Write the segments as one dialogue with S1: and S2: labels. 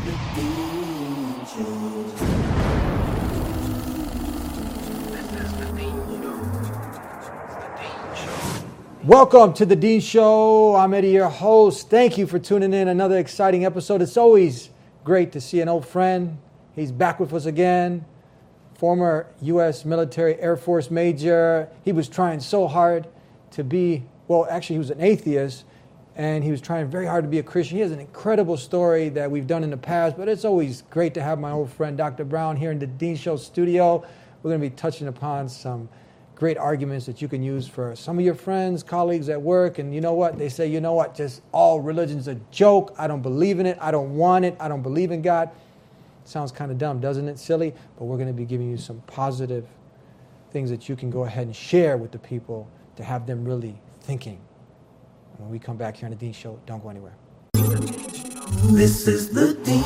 S1: Welcome to the Dean Show. I'm Eddie, your host. Thank you for tuning in. Another exciting episode. It's always great to see an old friend. He's back with us again. Former U.S. military Air Force major. He was trying so hard to be, well, actually he was an atheist, and he was trying very hard to be a Christian. He has an incredible story that we've done in the past, but it's always great to have my old friend Dr. Brown here in the Dean Show studio. We're going to be touching upon some great arguments that you can use for some of your friends, colleagues at work. And you know what? They say, you know what? Just all religion's a joke. I don't believe in it. I don't want it. I don't believe in God. Sounds kind of dumb, doesn't it? Silly. But we're going to be giving you some positive things that you can go ahead and share with the people to have them really thinking. When we come back here on the Dean Show, don't go anywhere.
S2: This is the Dean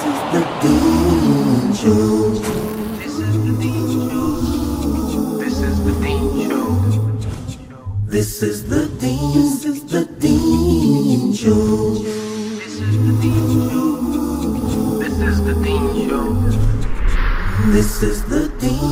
S2: Show. This is the Dean Show. This is the Dean Show. This is the Dean Show. This is the Dean Show. This is the Dean Show. This is the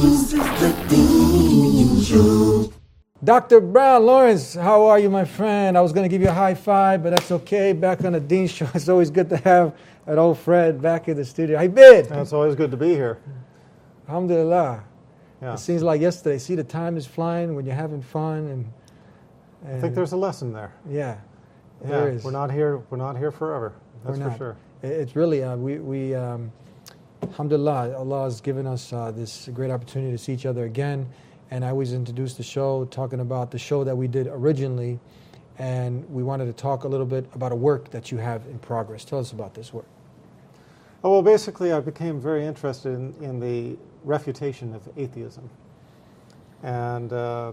S2: Dean Show.
S1: Dr. Brown Lawrence, how are you, my friend? I was going to give you a high five, but that's okay. Back on the Dean Show. It's always good to have an old friend back in the studio. How you been?
S3: It's always good to be here.
S1: Alhamdulillah.
S3: Yeah.
S1: It seems like yesterday. See, the time is flying when you're having fun, and
S3: I think there's a lesson there.
S1: Yeah,
S3: Yeah,
S1: there is.
S3: we're not here forever. That's for sure.
S1: It's really we alhamdulillah, Allah has given us this great opportunity to see each other again. And I always introduce the show talking about the show that we did originally, and we wanted to talk a little bit about a work that you have in progress. Tell us about this work.
S3: Oh, well, basically, I became very interested in the refutation of atheism. And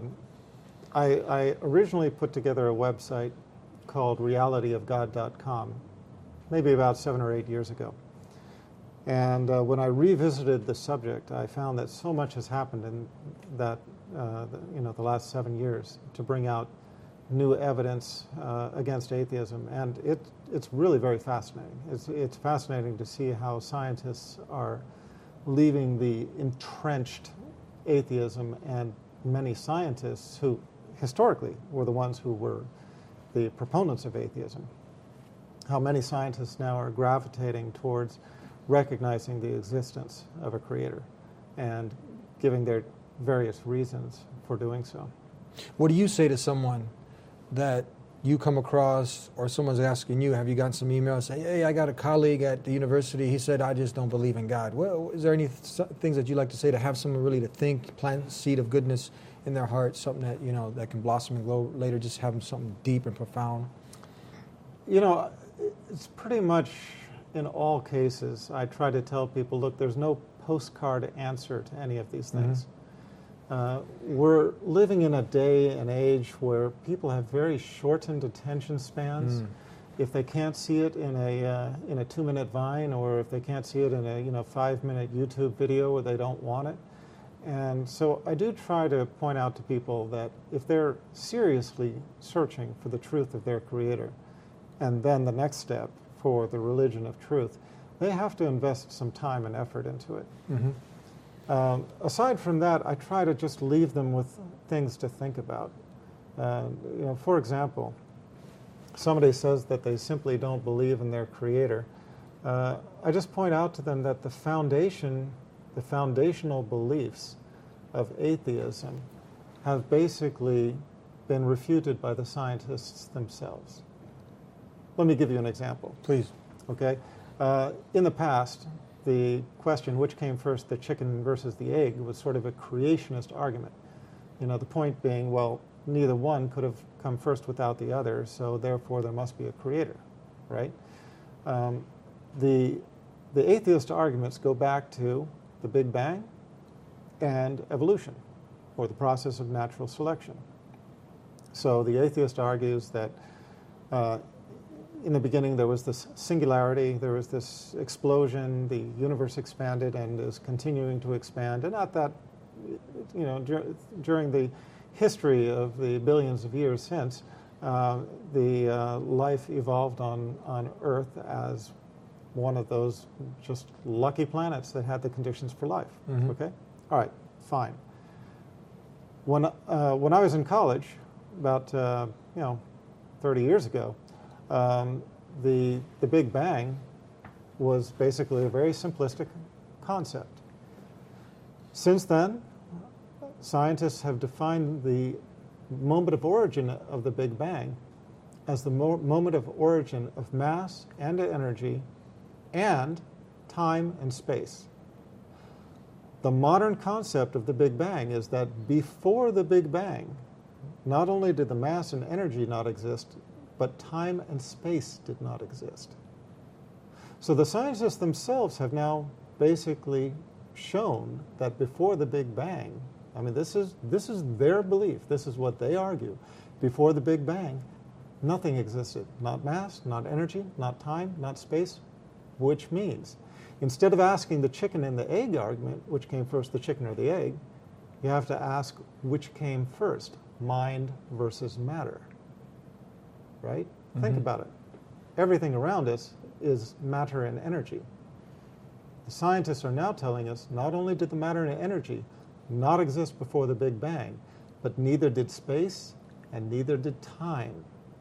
S3: I originally put together a website called realityofgod.com, maybe about 7 or 8 years ago. And when I revisited the subject, I found that so much has happened in that, the last 7 years to bring out new evidence against atheism. And it's really very fascinating. It's fascinating to see how scientists are leaving the entrenched atheism, and many scientists who historically were the ones who were the proponents of atheism, how many scientists now are gravitating towards recognizing the existence of a creator and giving their various reasons for doing so.
S1: What do you say to someone that you come across, or someone's asking you, have you gotten some emails, say, hey, I got a colleague at the university, he said, I just don't believe in God. Well, is there any things that you like to say to have someone really to think, plant a seed of goodness in their heart, something that, that can blossom and grow later, just have them something deep and profound?
S3: It's pretty much in all cases, I try to tell people, look, there's no postcard answer to any of these things. We're living in a day and age where people have very shortened attention spans. If they can't see it in a 2-minute Vine, or if they can't see it in a 5-minute YouTube video, or they don't want it. And so I do try to point out to people that if they're seriously searching for the truth of their Creator, and then the next step for the religion of truth, they have to invest some time and effort into it. Aside from that, I try to just leave them with things to think about. For example, somebody says that they simply don't believe in their Creator. I just point out to them that the foundational beliefs of atheism have basically been refuted by the scientists themselves. Let me give you an example.
S1: Please.
S3: Okay. In the past, the question, which came first, the chicken versus the egg, was sort of a creationist argument. The point being, well, neither one could have come first without the other, so therefore there must be a creator, right? The atheist arguments go back to the Big Bang and evolution, or the process of natural selection. So the atheist argues that in the beginning there was this singularity, there was this explosion, the universe expanded and is continuing to expand, and not that, during the history of the billions of years since, the life evolved on Earth as one of those just lucky planets that had the conditions for life.
S1: Mhm.
S3: Okay? All right, fine. When I was in college, about 30 years ago, the Big Bang was basically a very simplistic concept. Since then, scientists have defined the moment of origin of the Big Bang as the moment of origin of mass and energy and time and space. The modern concept of the Big Bang is that before the Big Bang, not only did the mass and energy not exist, but time and space did not exist. So the scientists themselves have now basically shown that before the Big Bang, I mean, this is their belief, this is what they argue, before the Big Bang, nothing existed. Not mass, not energy, not time, not space, which means instead of asking the chicken and the egg argument, which came first, the chicken or the egg, you have to ask which came first, mind versus matter. Right? Mm-hmm. Think about it. Everything around us is matter and energy. The scientists are now telling us not only did the matter and energy not exist before the Big Bang, but neither did space and neither did time.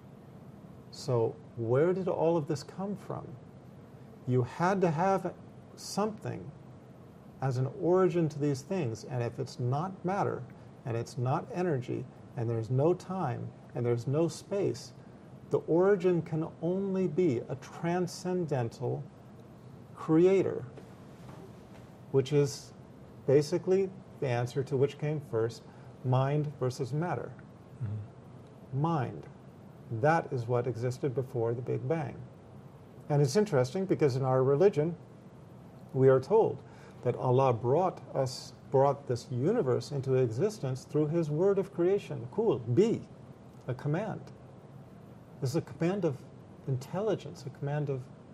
S3: So where did all of this come from? You had to have something as an origin to these things, and if it's not matter and it's not energy and there's no time and there's no space, the origin can only be a transcendental creator, which is basically the answer to which came first, mind versus matter. Mm-hmm. Mind. That is what existed before the Big Bang. And it's interesting because in our religion, we are told that Allah brought this universe into existence through His word of creation. Cool. Be. A command. This is a command of intelligence, a command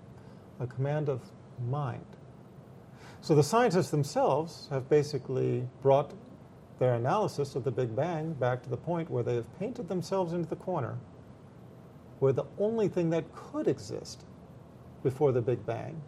S3: of mind. So the scientists themselves have basically brought their analysis of the Big Bang back to the point where they have painted themselves into the corner, where the only thing that could exist before the Big Bang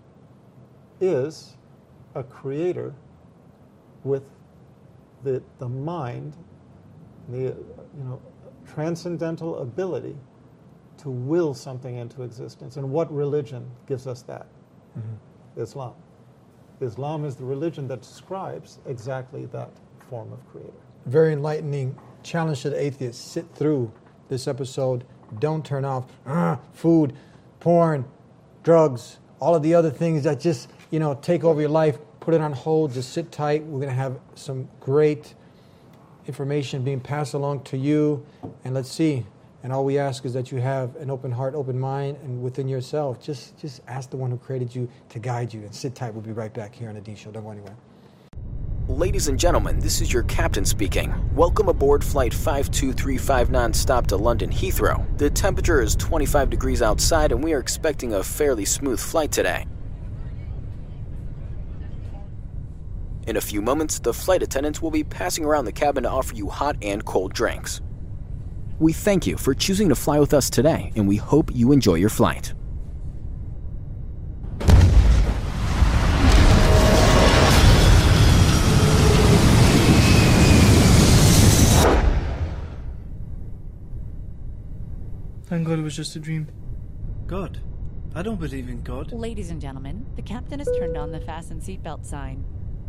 S3: is a creator with the mind, the transcendental ability to will something into existence. And what religion gives us that? Mm-hmm. Islam. Islam is the religion that describes exactly that form of creator.
S1: Very enlightening challenge to the atheists. Sit through this episode. Don't turn off food, porn, drugs, all of the other things that just, take over your life. Put it on hold. Just sit tight. We're going to have some great information being passed along to you. And let's see. And all we ask is that you have an open heart, open mind, and within yourself, just ask the one who created you to guide you. And sit tight. We'll be right back here on the Dean Show. Don't go anywhere.
S4: Ladies and gentlemen, this is your captain speaking. Welcome aboard Flight 5235 nonstop to London Heathrow. The temperature is 25 degrees outside and we are expecting a fairly smooth flight today. In a few moments, the flight attendants will be passing around the cabin to offer you hot and cold drinks. We thank you for choosing to fly with us today, and we hope you enjoy your flight.
S5: Thank God it was just a dream. God? I don't believe in God.
S6: Ladies and gentlemen, the captain has turned on the fasten seatbelt sign.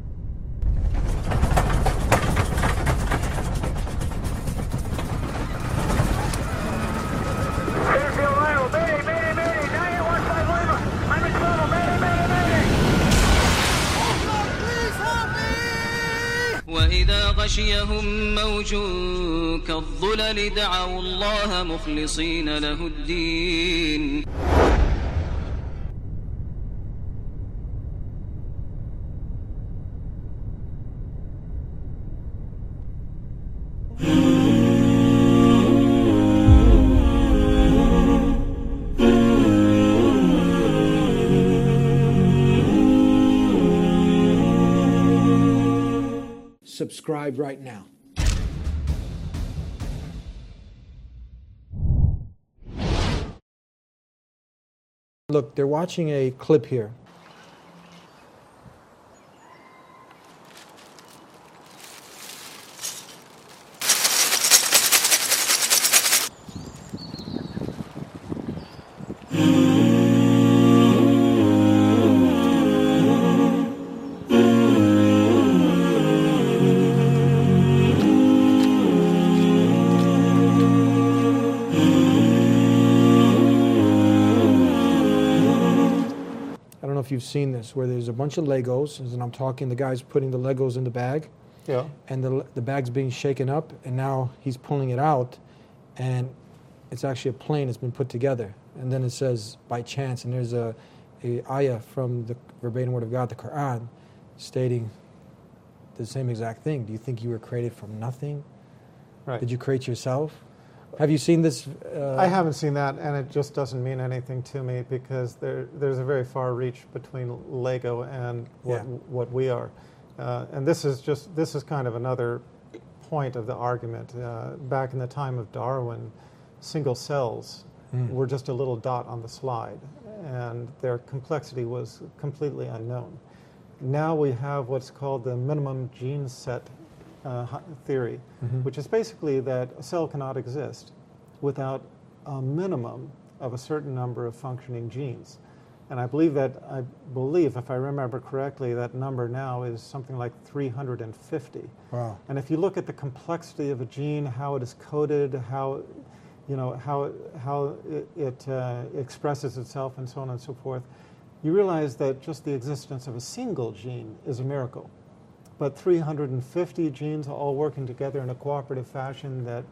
S7: Fairfield Isle, Mayday, Mayday, Mayday, 9815 Lima. I'm in trouble, Mayday, Mayday, Mayday. Oh God, please help me!
S8: وإذا غشيهم موج كالظلل دعوا الله مخلصين له الدين.
S1: Subscribe right now. Look, they're watching a clip here I don't know if you've seen this, where there's a bunch of Legos, and I'm talking the guy's putting the Legos in the bag,
S3: Yeah.
S1: and the bag's being shaken up, and now he's pulling it out, and it's actually a plane that's been put together. And then it says, by chance, and there's a ayah from the verbatim word of God, the Quran, stating the same exact thing. Do you think you were created from nothing?
S3: Right.
S1: Did you create yourself? Have you seen this?
S3: I haven't seen that, and it just doesn't mean anything to me because there's a very far reach between Lego and what we are. And this is kind of another point of the argument. Back in the time of Darwin, single cells were just a little dot on the slide, and their complexity was completely unknown. Now we have what's called the minimum gene set theory, which is basically that a cell cannot exist without a minimum of a certain number of functioning genes. And I believe, if I remember correctly, that number now is something like 350.
S1: Wow.
S3: And if you look at the complexity of a gene, how it is coded, how it expresses itself, and so on and so forth, you realize that just the existence of a single gene is a miracle. But 350 genes all working together in a cooperative fashion that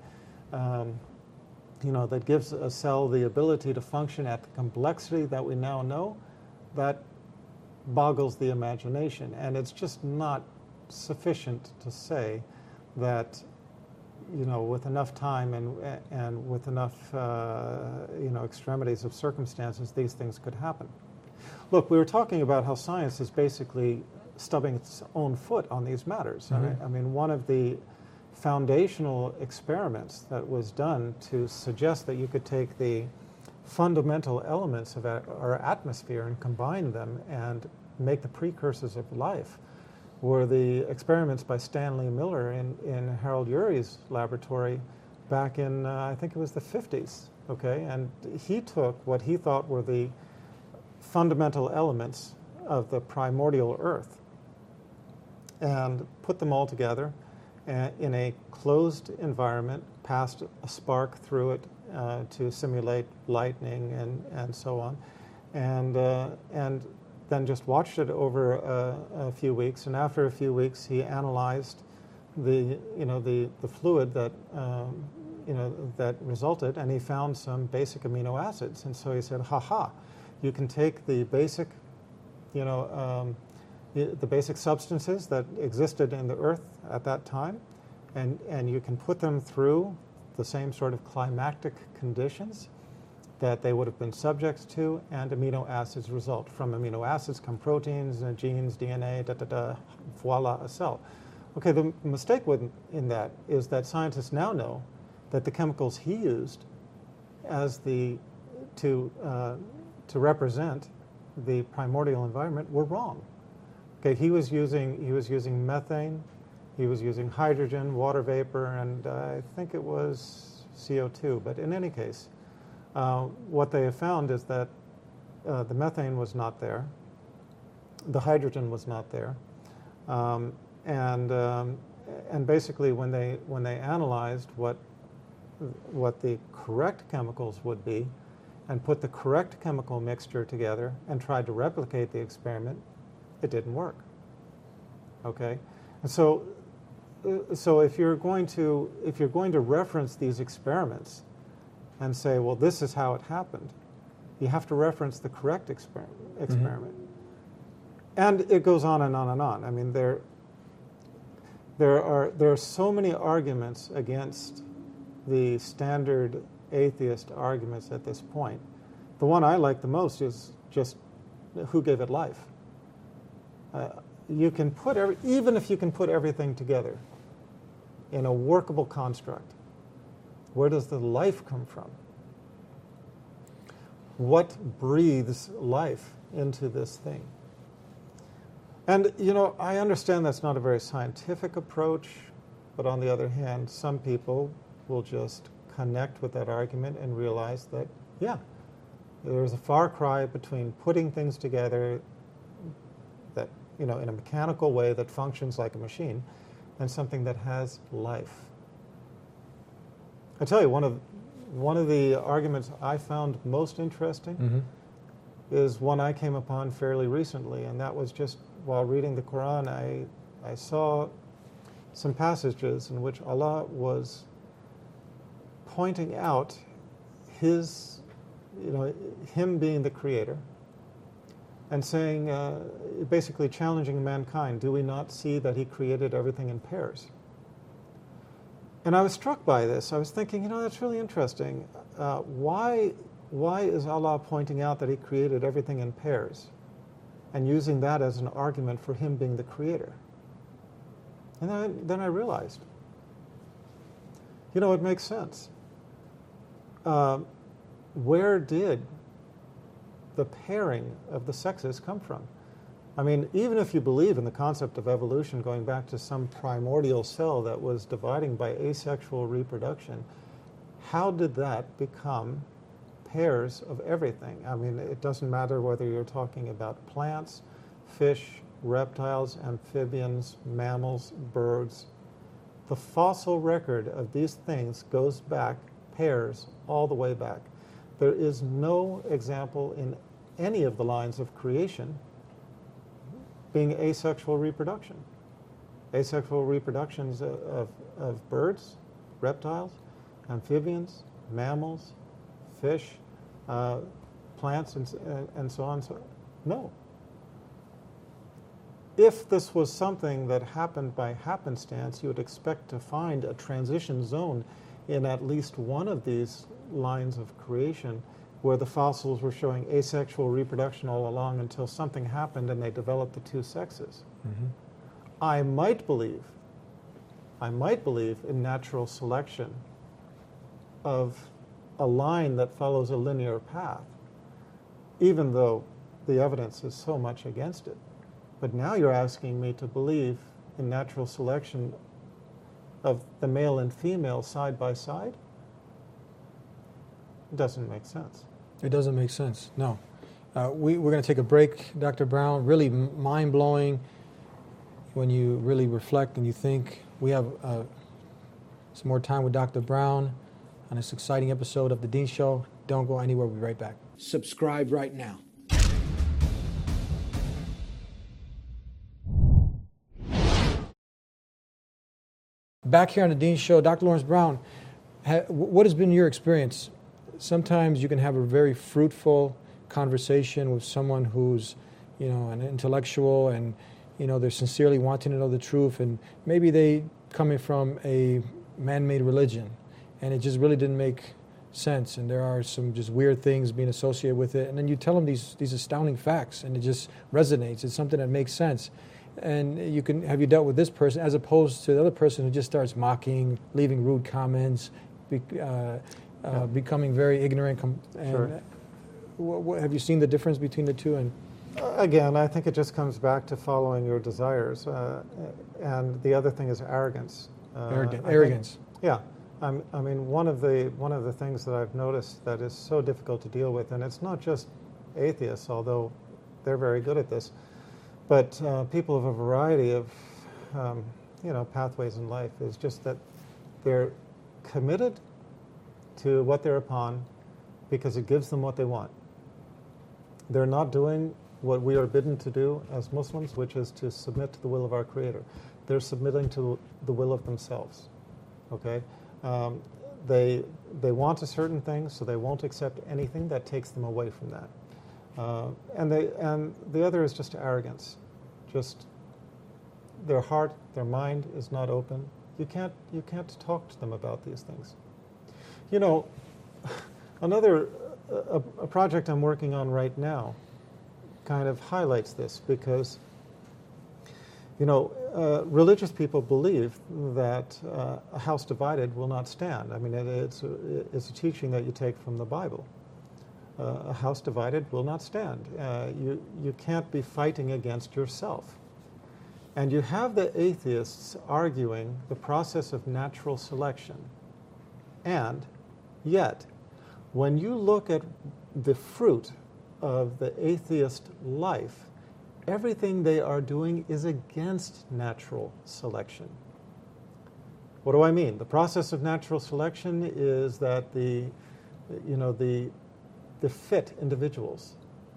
S3: that gives a cell the ability to function at the complexity that we now know, that boggles the imagination. And it's just not sufficient to say that, with enough time and with enough, extremities of circumstances, these things could happen. Look, we were talking about how science is basically stubbing its own foot on these matters.
S1: Mm-hmm.
S3: I mean, one of the foundational experiments that was done to suggest that you could take the fundamental elements of our atmosphere and combine them and make the precursors of life were the experiments by Stanley Miller in Harold Urey's laboratory back in, I think it was the 50s, okay? And he took what he thought were the fundamental elements of the primordial Earth and put them all together in a closed environment, passed a spark through it to simulate lightning and so on, and then just watched it over a few weeks. And after a few weeks, he analyzed the fluid that that resulted, and he found some basic amino acids. And so he said, "Ha! You can take the basic, the basic substances that existed in the Earth at that time, and you can put them through the same sort of climactic conditions that they would have been subject to, and amino acids result. From amino acids come proteins, genes, DNA, voila, a cell." Okay, the mistake in that is that scientists now know that the chemicals he used as to represent the primordial environment were wrong. Okay, he was using methane, he was using hydrogen, water vapor, and I think it was CO2. But in any case, what they have found is that the methane was not there, the hydrogen was not there, and basically when they analyzed what the correct chemicals would be, and put the correct chemical mixture together and tried to replicate the experiment, it didn't work. Okay, and so if you're going to reference these experiments and say, well, this is how it happened, you have to reference the correct experiment. Mm-hmm. And it goes on and on and on. I mean, there are so many arguments against the standard atheist arguments at this point. The one I like the most is just who gave it life. You can put even if you can put everything together in a workable construct, where does the life come from? What breathes life into this thing? And I understand that's not a very scientific approach, but on the other hand, some people will just connect with that argument and realize that, yeah, there's a far cry between putting things together that, in a mechanical way that functions like a machine and something that has life. I tell you, one of the arguments I found most interesting is one I came upon fairly recently, and that was just while reading the Quran. I saw some passages in which Allah was pointing out him being the creator, and saying, basically challenging mankind, do we not see that he created everything in pairs? And I was struck by this. I was thinking, that's really interesting. Why is Allah pointing out that he created everything in pairs and using that as an argument for him being the creator? And then I realized, it makes sense. Where did the pairing of the sexes come from? I mean, even if you believe in the concept of evolution going back to some primordial cell that was dividing by asexual reproduction, how did that become pairs of everything? I mean, it doesn't matter whether you're talking about plants, fish, reptiles, amphibians, mammals, birds. The fossil record of these things goes back pairs all the way back. There is no example in any of the lines of creation being asexual reproduction. Asexual reproductions of birds, reptiles, amphibians, mammals, fish, plants, and so on. So, no. If this was something that happened by happenstance, you would expect to find a transition zone in at least one of these lines of creation where the fossils were showing asexual reproduction all along until something happened and they developed the two sexes. Mm-hmm. I might believe in natural selection of a line that follows a linear path, even though the evidence is so much against it. But now you're asking me to believe in natural selection of the male and female side by side? It doesn't make sense.
S1: It doesn't make sense, no. We're going to take a break, Dr. Brown. Really mind-blowing when you really reflect and you think. We have some more time with Dr. Brown on this exciting episode of The Dean Show. Don't go anywhere. We'll be right back. Subscribe right now. Back here on The Dean Show, Dr. Lawrence Brown, what has been your experience? Sometimes you can have a very fruitful conversation with someone who's, an intellectual and, they're sincerely wanting to know the truth, and maybe they coming from a man-made religion, and it just really didn't make sense, and there are some just weird things being associated with it, and then you tell them these astounding facts, and it just resonates. It's something that makes sense. And have you dealt with this person as opposed to the other person who just starts mocking, leaving rude comments, becoming very ignorant?
S3: Sure.
S1: Have you seen the difference between the two? And
S3: again, I think it just comes back to following your desires, and the other thing is arrogance.
S1: Arrogance.
S3: Yeah, I mean, one of the things that I've noticed that is so difficult to deal with, and it's not just atheists, although they're very good at this, but people of a variety of pathways in life, is just that they're committed to what they're upon because it gives them what they want. They're not doing what we are bidden to do as Muslims, which is to submit to the will of our Creator. They're submitting to the will of themselves. Okay, they want a certain thing, so they won't accept anything that takes them away from that. And the other is just arrogance. Just their heart, their mind is not open. You can't talk to them about these things. A project I'm working on right now kind of highlights this, because religious people believe that a house divided will not stand. I mean, it's a teaching that you take from the Bible. A house divided will not stand. You can't be fighting against yourself. And you have the atheists arguing the process of natural selection. And yet, when you look at the fruit of the atheist life, everything they are doing is against natural selection. What do I mean? The process of natural selection is that the fit individuals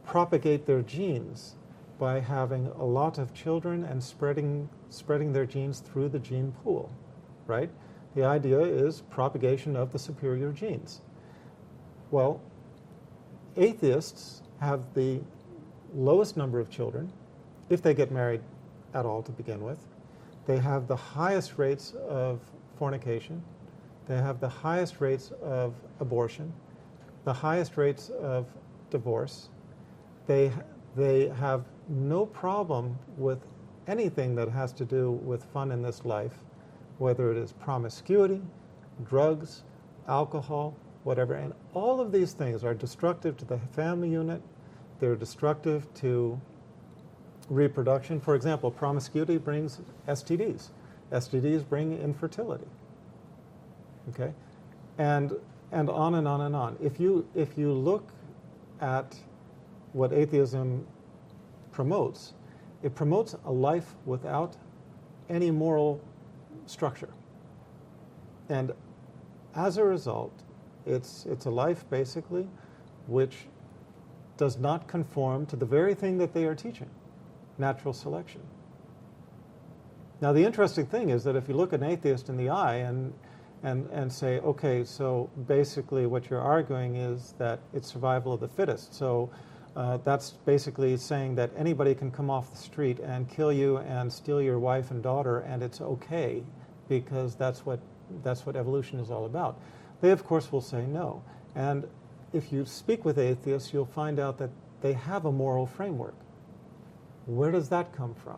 S3: propagate their genes by having a lot of children and spreading their genes through the gene pool, right? The idea is propagation of the superior genes. Well, atheists have the lowest number of children, if they get married at all to begin with. They have the highest rates of fornication. They have the highest rates of abortion, the highest rates of divorce. They have no problem with anything that has to do with fun in this life, whether it is promiscuity, drugs, alcohol, whatever. And all of these things are destructive to the family unit. They're destructive to reproduction. For example, promiscuity brings STDs. STDs bring infertility. Okay? And on and on and on. If you look at what atheism promotes, it promotes a life without any moral structure. And as a result, it's a life basically which does not conform to the very thing that they are teaching, natural selection. Now the interesting thing is that if you look an atheist in the eye and say, okay, so basically what you're arguing is that it's survival of the fittest. So that's basically saying that anybody can come off the street and kill you and steal your wife and daughter, and it's okay because that's what evolution is all about. They, of course, will say no. And if you speak with atheists, you'll find out that they have a moral framework. Where does that come from?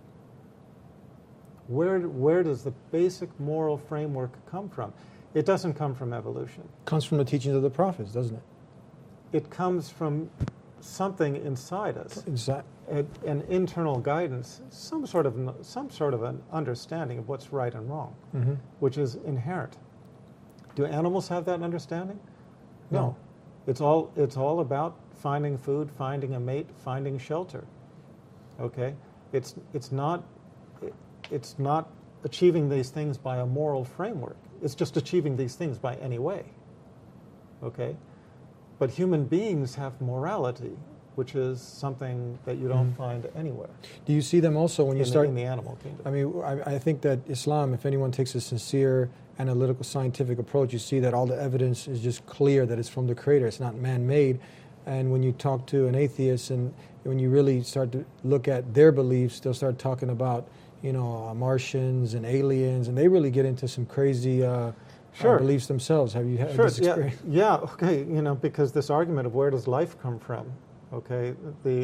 S3: Where does the basic moral framework come from? It doesn't come from evolution.
S1: It comes from the teachings of the prophets, doesn't it?
S3: It comes from something inside us.
S1: Exactly.
S3: An internal guidance, some sort of an understanding of what's right and wrong, which is inherent. Do animals have that understanding? No. It's all about finding food, finding a mate, finding shelter. Okay? It's not achieving these things by a moral framework. It's just achieving these things by any way. Okay? But human beings have morality, which is something that you don't find anywhere.
S1: Do you see them also when you start
S3: in the animal kingdom?
S1: I mean, I think that Islam, if anyone takes a sincere analytical scientific approach, you see that all the evidence is just clear that it's from the Creator. It's not man-made. And when you talk to an atheist and when you really start to look at their beliefs, they'll start talking about, Martians and aliens, and they really get into some crazy beliefs themselves. Have you had this experience?
S3: Yeah, okay, because this argument of where does life come from, okay,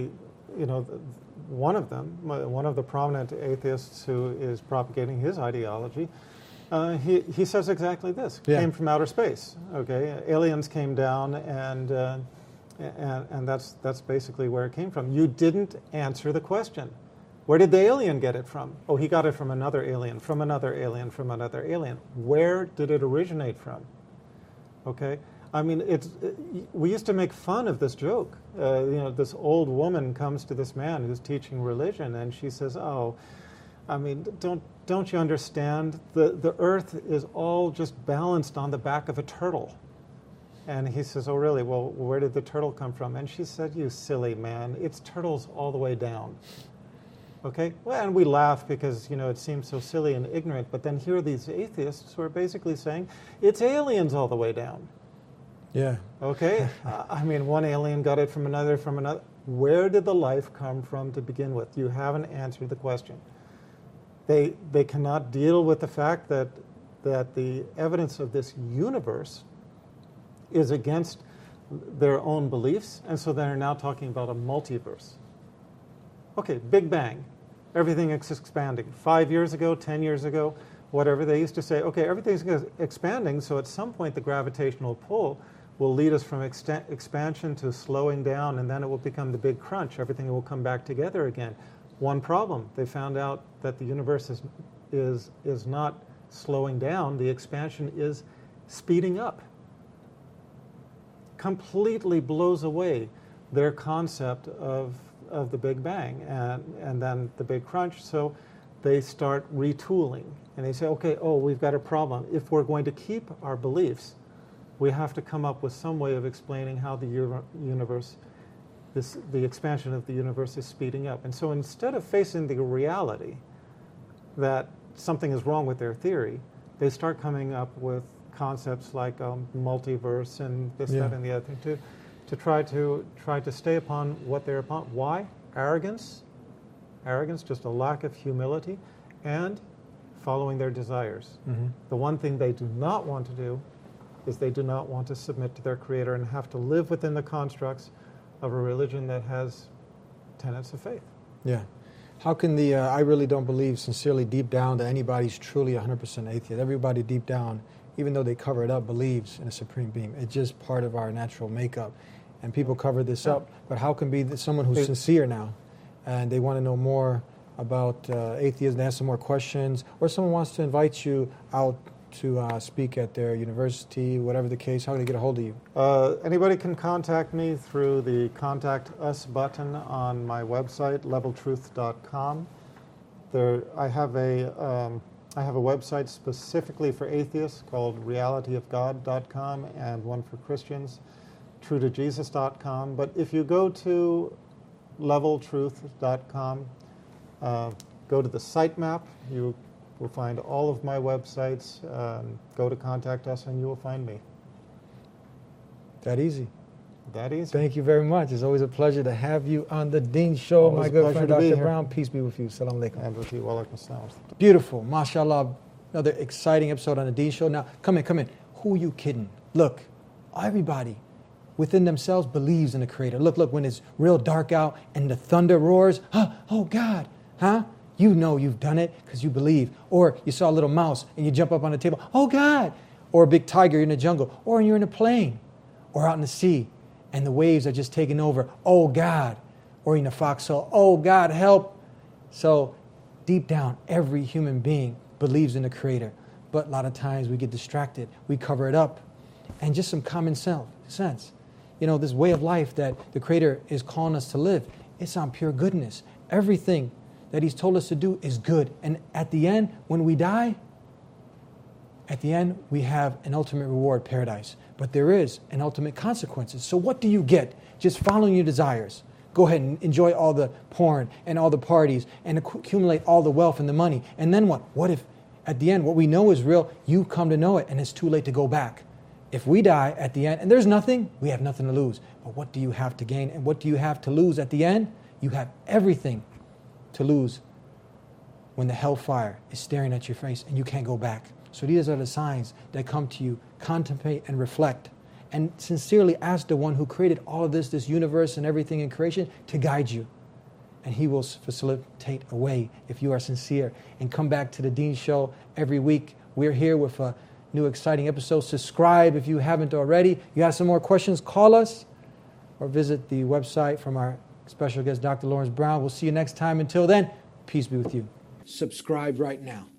S3: one of the prominent atheists who is propagating his ideology, he says exactly this. Came from outer space, okay? Aliens came down and that's basically where it came from. You didn't answer the question. Where did the alien get it from? Oh, he got it from another alien, from another alien, from another alien. Where did it originate from? Okay? I mean, we used to make fun of this joke. This old woman comes to this man who's teaching religion, and she says, "Oh, I mean, don't you understand? The earth is all just balanced on the back of a turtle." And he says, "Oh, really? Well, where did the turtle come from?" And she said, "You silly man, it's turtles all the way down." Okay? Well, and we laugh because, it seems so silly and ignorant, but then here are these atheists who are basically saying, it's aliens all the way down.
S1: Yeah.
S3: Okay? I mean, one alien got it from another, Where did the life come from to begin with? You haven't answered the question. They cannot deal with the fact that the evidence of this universe is against their own beliefs, and so they're now talking about a multiverse. Okay, Big Bang. Everything is expanding. 5 years ago, 10 years ago, whatever, they used to say, okay, everything's expanding, so at some point the gravitational pull will lead us from expansion to slowing down, and then it will become the big crunch. Everything will come back together again. One problem, they found out that the universe is not slowing down. The expansion is speeding up. Completely blows away their concept of the Big Bang and then the big crunch. So they start retooling and they say, okay, we've got a problem. If we're going to keep our beliefs, we have to come up with some way of explaining how the universe the expansion of the universe is speeding up. And so instead of facing the reality that something is wrong with their theory, they start coming up with concepts like multiverse and this, that, and the other thing to try to stay upon what they're upon. Why? Arrogance, just a lack of humility, and following their desires.
S1: Mm-hmm.
S3: The one thing they do not want to do is they do not want to submit to their Creator and have to live within the constructs of a religion that has tenets of faith.
S1: Yeah. How can I really don't believe sincerely deep down that anybody's truly 100% atheist. Everybody deep down, even though they cover it up, believes in a supreme being. It's just part of our natural makeup. And people cover this up. But how can be someone who's sincere now and they want to know more about atheism, they have some more questions, or someone wants to invite you out to speak at their university, whatever the case, how do they get a hold of you?
S3: Anybody can contact me through the Contact Us button on my website, leveltruth.com. I have a website specifically for atheists called realityofgod.com, and one for Christians, truetojesus.com. But if you go to leveltruth.com, go to the sitemap, you will find all of my websites. Go to Contact Us and you will find me.
S1: That easy.
S3: That easy.
S1: Thank you very much. It's always a pleasure to have you on the Dean Show.
S3: Always
S1: my
S3: a
S1: good
S3: pleasure
S1: friend,
S3: to be
S1: Dr.
S3: here.
S1: Brown. Peace be with you. Salam alaikum.
S3: And with you, wa alaikum assalam.
S1: Beautiful. MashaAllah. Another exciting episode on the Dean Show. Now, come in. Who are you kidding? Look, everybody within themselves believes in the Creator. Look, when it's real dark out and the thunder roars, oh God, you know you've done it because you believe. Or you saw a little mouse and you jump up on the table, oh God. Or a big tiger in the jungle. Or you're in a plane. Or out in the sea and the waves are just taking over, oh God. Or in a foxhole, oh God, help. So deep down, every human being believes in the Creator. But a lot of times we get distracted. We cover it up. And just some common sense. This way of life that the Creator is calling us to live, it's on pure goodness. Everything that He's told us to do is good. And at the end, when we die, we have an ultimate reward, paradise. But there is an ultimate consequences. So what do you get? Just following your desires. Go ahead and enjoy all the porn and all the parties and accumulate all the wealth and the money. And then what? What if at the end, what we know is real, you come to know it and it's too late to go back? If we die at the end and there's nothing, we have nothing to lose. But what do you have to gain and what do you have to lose at the end? You have everything to lose when the hellfire is staring at your face and you can't go back. So these are the signs that come to you. Contemplate and reflect. And sincerely ask the one who created all of this universe and everything in creation to guide you. And He will facilitate a way if you are sincere. And come back to the Dean Show every week. We're here with a new exciting episode. Subscribe if you haven't already. You have some more questions, call us or visit the website from our special guest, Dr. Lawrence Brown. We'll see you next time. Until then, peace be with you. Subscribe right now.